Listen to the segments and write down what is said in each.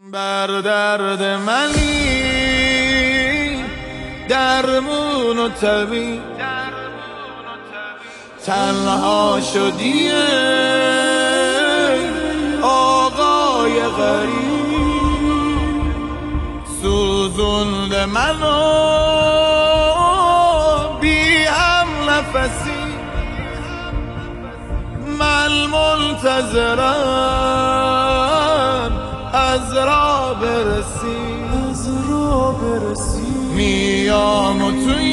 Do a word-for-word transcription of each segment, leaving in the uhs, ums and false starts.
بر درد منی درمون و طبیب تنها شدی آقای غریب سوزونده منو بی هم نفسی من منتظرم از را برسی از را برسی میام و توی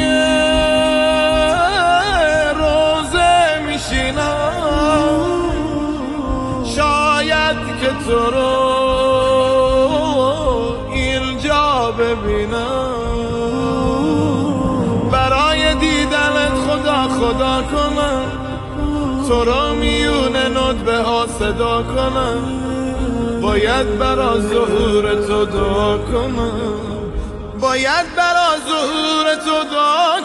روزه میشینم شاید که تو رو اینجا ببینم برای دیدنت خدا خدا کنم تو رو میونه ندبه ها صدا کنم باید برا ظهور تو دعا کنم باید برا ظهور تو دعا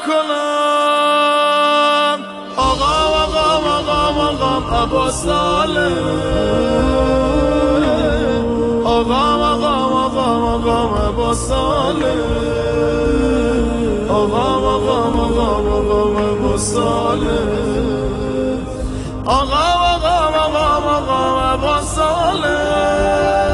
کنم آقا آقا آقا آقا ابا صالح آقا آقا آقا آقا ابا صالح آقا آقا آقا آقا ابا صالح آقا آقا آقا آقا ابا صالح